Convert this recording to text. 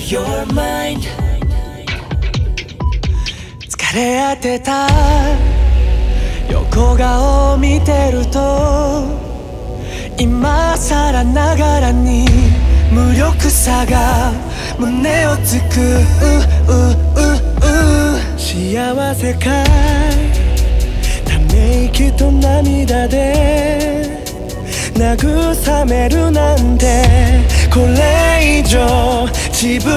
Your mind 疲れ果てた横顔見てると今更ながらに無力さが胸をつく幸せかいため息と涙で慰めるなんてこれ以上自分